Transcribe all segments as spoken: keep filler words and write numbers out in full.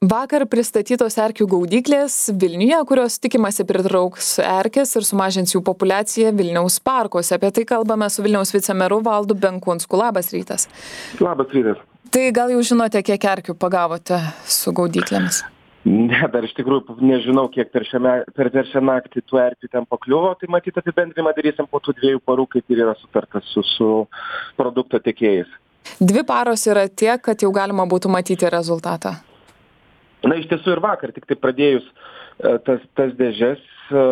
Vakar pristatytos erkių gaudyklės Vilniuje, kurios tikimasi pritrauks erkes ir sumažins jų populiaciją Vilniaus parkuose. Apie tai kalbame su Vilniaus vicemeru Valdu Benkunsku. Labas rytas. Labas rytas. Tai gal jau žinote, kiek erkių pagavote su gaudyklėmis? Ne, dar iš tikrųjų nežinau, kiek per šią, per, per šią naktį tų erkių ten pakliuvo, tai matyt apibendrimą darysim po tų dviejų parų, kaip ir yra sutartas su, su produkto tiekėjais. Dvi paros yra tiek, kad jau galima būtų matyti rezultatą. Na, iš tiesų ir vakar, tik tai pradėjus tas, tas dėžes,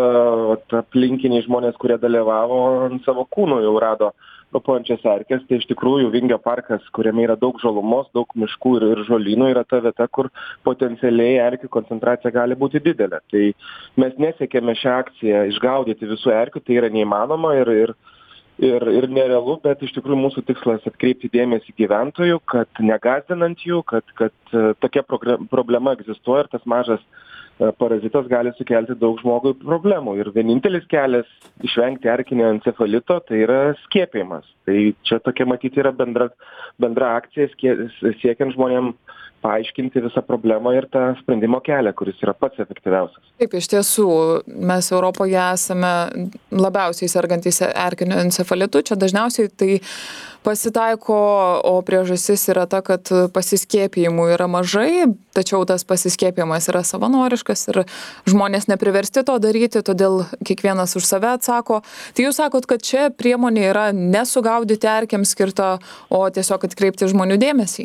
aplinkiniai žmonės, kurie dalyvavo, ant savo kūnų jau rado ropojančias erkes. Tai iš tikrųjų Vingio parkas, kuriame yra daug žalumos, daug miškų ir, ir žolynų, yra ta vieta, kur potencialiai erkių koncentracija gali būti didelė. Tai mes nesiekėme šią akciją išgaudyti visų erkių, tai yra neįmanoma ir, ir Ir, ir nerealu, bet iš tikrųjų mūsų tikslas atkreipti dėmesį gyventojų, kad negąsdinant jų, kad, kad tokia problema egzistuoja ir tas mažas parazitas gali sukelti daug žmogui problemų. Ir vienintelis kelias išvengti erkinio encefalito tai yra skiepijimas. Tai čia tokia matyti yra bendra, bendra akcija siekiant žmonėm paaiškinti visą problemą ir tą sprendimo kelią, kuris yra pats efektyviausias. Taip, iš tiesų, mes Europoje esame labiausiai sergantys erkiniu encefalitu. Čia dažniausiai tai pasitaiko, o priežastis yra ta, kad pasiskiepijimų yra mažai, tačiau tas pasiskiepijimas yra savanoriškas ir žmonės nepriversti to daryti, todėl kiekvienas už save atsako. Tai jūs sakot, kad čia priemonė yra nesugaudyti erkėms skirta, o tiesiog atkreipti žmonių dėmesį?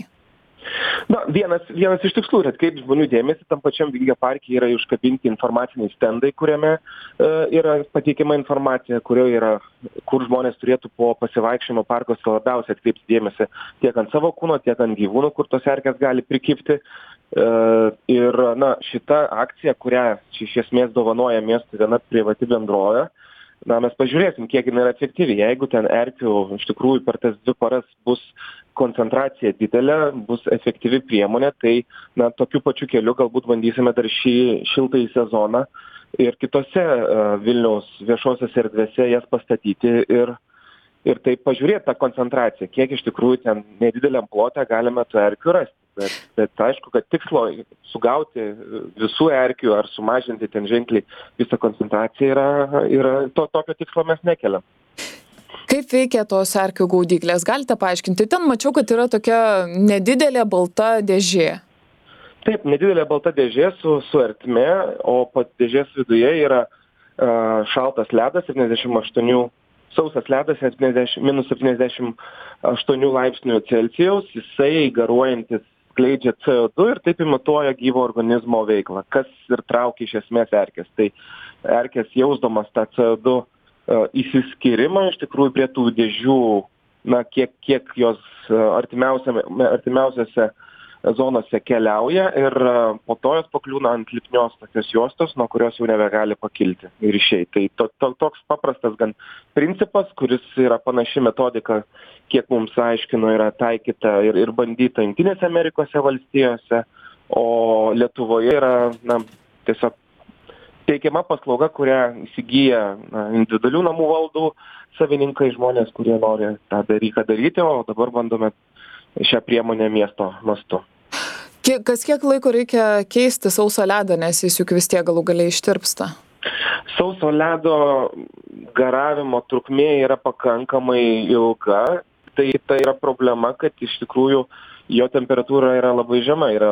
Na, vienas, vienas iš tikslų yra atkreipti žmonių dėmesį, tam pačiam Vingio parke yra užkabinti informaciniai stendai, kuriame e, yra pateikiama informacija, kurioje yra, kur žmonės turėtų po pasivaikščiojimo parkuose labiausiai atkreipti dėmesį tiek ant savo kūno, tiek ant gyvūnų, kur tos erkės gali prikibti. E, ir na, šita akcija, kurią iš esmės dovanoja miestui viena privati bendrovė, na, mes pažiūrėsim, kiek jinai yra efektyvi. Jeigu ten erkių iš tikrųjų per tas dvi paras bus koncentracija didelė, bus efektyvi priemonė, tai na, tokiu pačiu keliu galbūt bandysime dar šį šiltąjį sezoną ir kitose uh, Vilniaus viešosiose erdvėse jas pastatyti ir, ir taip pažiūrėti tą koncentraciją, kiek iš tikrųjų ten nedideliam plote galime tų erkių rasti. Bet, bet aišku, kad tikslo sugauti visų erkių ar sumažinti ten ženkliai visą koncentraciją yra, yra to, tokio tikslo mes nekeliam. Kaip veikia tos erkių gaudyklės? Galite paaiškinti? Ten mačiau, kad yra tokia nedidelė balta dėžė. Taip, nedidelė balta dėžė su, su ertme, o pat dėžės viduje yra uh, šaltas ledas, septyniasdešimt aštuoni, sausas ledas, minus septyniasdešimt aštuoni laipsnių Celsijaus, jisai garuojantis skleidžia C O du ir taip imituoja gyvo organizmo veiklą, kas ir traukia iš esmės erkės. Tai erkės jausdamas tą C O du uh, įsiskyrimą iš tikrųjų prie tų dėžių, na, kiek, kiek jos uh, artimiausiose zonose keliauja ir uh, po to jos pakliūna ant lipnios tokios juostos, nuo kurios jau nebegali pakilti ir išeiti. Tai to, to, toks paprastas gan principas, kuris yra panaši metodika, kiek mums aiškino, yra taikyta ir, ir bandyta Jungtinėse Amerikose valstijose, o Lietuvoje yra na, tiesiog teikiama paslauga, kurią įsigyja na, individualių namų valdų savininkai, žmonės, kurie nori tą dalyką daryti, o dabar bandome šią priemonę miesto mastu. Kas kiek laiko reikia keisti sausą ledą, nes jis juk vis tiek galų galiai ištirpsta? Sauso ledo garavimo trukmė yra pakankamai ilga. Tai, tai yra problema, kad iš tikrųjų jo temperatūra yra labai žema. Yra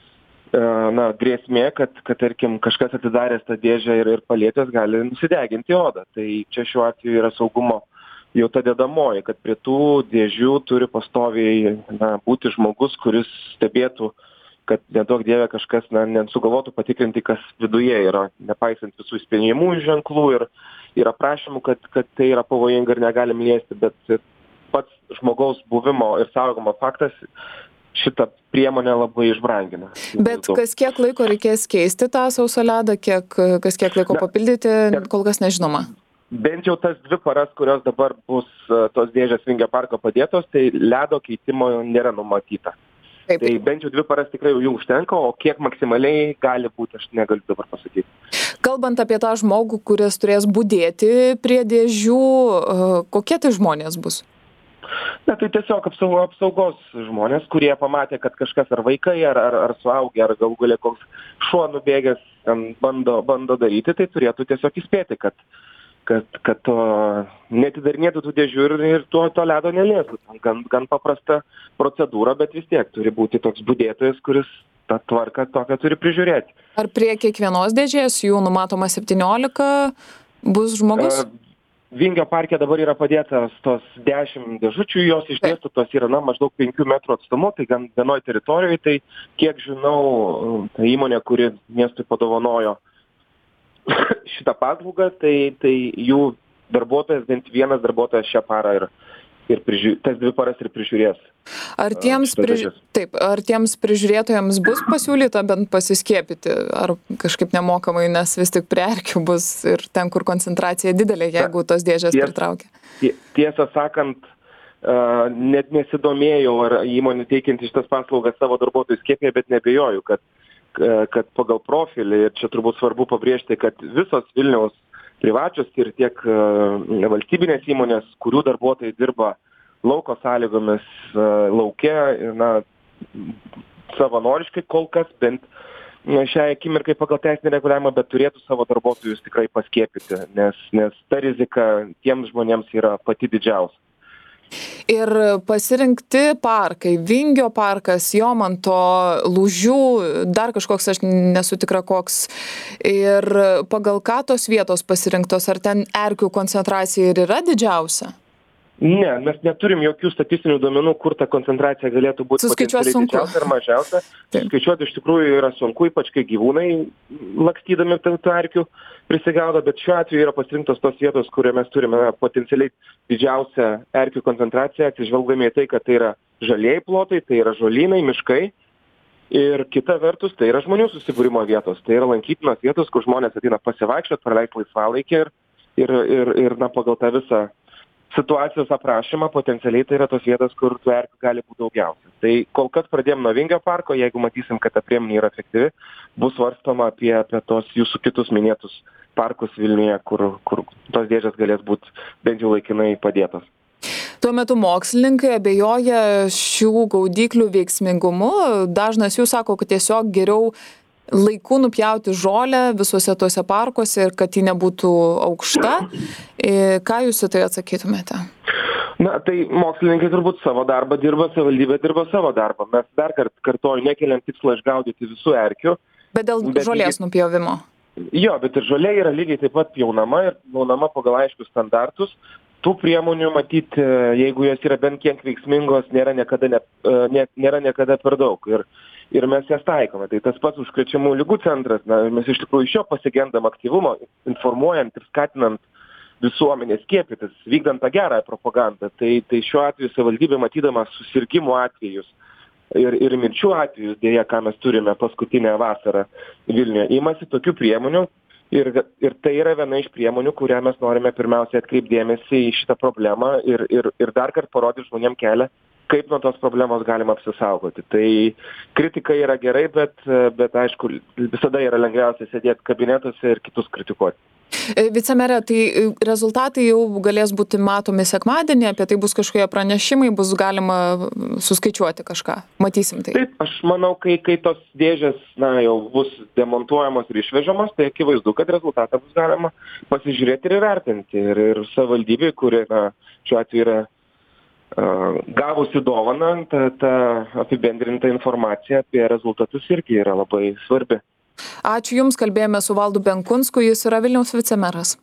na, grėsmė, kad, kad tarkim, kažkas atidaręs tą dėžę ir, ir palietęs gali nusideginti odą. Tai čia šiuo atveju yra saugumo jau ta dedamoji, kad prie tų dėžių turi pastoviai na, būti žmogus, kuris stebėtų, kad neduok dieve kažkas na, nesugalvotų patikrinti, kas viduje yra, nepaisant visų įspėjimų ženklų ir, ir aprašymų, kad, kad tai yra pavojinga ir negalim liesti, bet pats žmogaus buvimo ir saugomo faktas šitą priemonę labai išbrangina. Bet kas kiek laiko reikės keisti tą sausą ledą, kiek, kas kiek laiko papildyti, kol kas nežinoma. Bent jau tas dvi paras, kurios dabar bus tos dėžės Vingio parko padėtos, tai ledo keitimo nėra numatyta. Taip. Tai bent jau dvi paras tikrai jų užtenka, o kiek maksimaliai gali būti, aš negaliu dabar pasakyti. Kalbant apie tą žmogų, kuris turės budėti prie dėžių, kokie tai žmonės bus? Na, tai tiesiog apsaugo, apsaugos žmonės, kurie pamatė, kad kažkas ar vaikai, ar, ar, ar suaugę, ar galų galia koks šuo nubėgęs ten bando, bando daryti, tai turėtų tiesiog įspėti, kad, kad, kad to netidarinėtų tų dėžių ir, ir to, to ledo neliestų. Gan, gan paprasta procedūra, bet vis tiek turi būti toks budėtojas, kuris tą tvarką tokią turi prižiūrėti. Ar prie kiekvienos dėžės jų numatoma septyniolika bus žmogus? Uh, Vingio parke dabar yra padėtas tos dešimt dėžučių, jos išdėstytos yra na, maždaug penkių metrų atstumu, tai gan vienoj teritorijoje, tai kiek žinau, ta įmonė, kuri miestui padovanojo šitą paslaugą, tai, tai jų darbuotojas, bent vienas darbuotojas šią parą ir, ir prižiū, tas dvi paras ir prižiūrės. Ar tiems, priž... Taip, ar tiems prižiūrėtojams bus pasiūlyta bent pasiskiepyti, ar kažkaip nemokamai, nes vis tik prie erkių bus ir ten, kur koncentracija didelė, jeigu tos dėžės ties, pritraukia? Tiesą sakant, uh, net nesidomėjau, ar įmonė teikianti šitas paslaugas savo darbuotojų skiepė, bet nebejoju, kad, kad pagal profilį, ir čia turbūt svarbu pabrėžti, kad visos Vilniaus privačios ir tiek uh, valstybinės įmonės, kurių darbuotojai dirba lauko sąlygomis, lauke, na, savanoriškai kol kas, bent šiai akimirkai pagal teisinį reguliavimą, bet turėtų savo darbuotojus tikrai paskiepyti, nes, nes ta rizika tiems žmonėms yra pati didžiausia. Ir pasirinkti parkai, Vingio parkas, Jomanto, Lūžių, dar kažkoks, aš nesu tikra koks. Ir pagal ką tos vietos pasirinktos, ar ten erkių koncentracija ir yra didžiausia? Ne, mes neturim jokių statistinių duomenų, kur ta koncentracija galėtų būti potencialiai didžiausia ar mažiausia. Skaičiuoti iš tikrųjų yra sunku, ypač kai gyvūnai lakstydami tų erkių prisigaudo, bet šiuo atveju yra pasirinktos tos vietos, kurioje mes turime potencialiai didžiausią erkių koncentraciją, atsižvelgdami į tai, kad tai yra žalieji plotai, tai yra žolynai, miškai. Ir kita vertus, tai yra žmonių susibūrimo vietos, tai yra lankytinos vietos, kur žmonės ateina pasivaikščioti, praleisti laisvalaikį ir, ir, ir, ir na, pagal tą visą situacijos aprašymą potencialiai tai yra tos vietos, kur tų erkių gali būti daugiausia. Tai kol kas pradėjom nuo Vingio parko, jeigu matysim, kad ta priemonė yra efektyvi, bus svarstoma apie, apie tos jūsų kitus minėtus parkus Vilniuje, kur, kur tos dėžės galės būti bent jau laikinai padėtos. Tuo metu mokslininkai abejoja šių gaudyklių veiksmingumu. Dažnas jų sako, kad tiesiog geriau laiku nupjauti žolę visuose tuose parkuose ir kad ji nebūtų aukšta. Ką jūs į tai atsakytumėte? Na, tai mokslininkai turbūt savo darbą dirba, savivaldybė dirba savo darbą. Mes dar kart kartuoju, nekeliam tikslą išgaudyti visų erkių. Bet dėl bet žolės lygiai... nupjovimo? Jo, bet ir žolė yra lygiai taip pat pjaunama ir pjaunama pagal aiškius standartus. Tų priemonių matyti, jeigu jos yra bent kiek veiksmingos, nėra niekada, ne, ne, nėra niekada per daug. Ir Ir mes jas taikome. Tai tas pats užkrečiamų ligų centras, na, mes iš tikrųjų iš jo pasigendam aktyvumo, informuojant ir skatinant visuomenę skiepytis, vykdant tą gerąją propagandą. Tai, tai šiuo atveju savivaldybė, matydama susirgimų atvejus ir, ir mirčių atvejus, dėja, ką mes turime paskutinę vasarą Vilniuje, imasi tokių priemonių ir, ir tai yra viena iš priemonių, kurią mes norime pirmiausiai atkreipdėmėsi į šitą problemą ir, ir, ir dar kartą parodyti žmonėm kelią, kaip nuo tos problemos galima apsisaugoti. Tai kritika yra gerai, bet, bet aišku, visada yra lengviausia sėdėti kabinetuose ir kitus kritikuoti. Vicemerė, tai rezultatai jau galės būti matomi sekmadienį, apie tai bus kažkokie pranešimai, bus galima suskaičiuoti kažką. Matysim tai. Taip, aš manau, kai, kai tos dėžės na, jau bus demontuojamos ir išvežamos, tai akivaizdu, kad rezultatą bus galima pasižiūrėti ir įvertinti. Ir, ir savivaldybė, kuri na, šiuo atveju yra gavusi dovaną, ta, ta apibendrinta informacija apie rezultatus irgi yra labai svarbi. Ačiū Jums, kalbėjome su Valdu Benkunsku, jis yra Vilniaus vicemeras.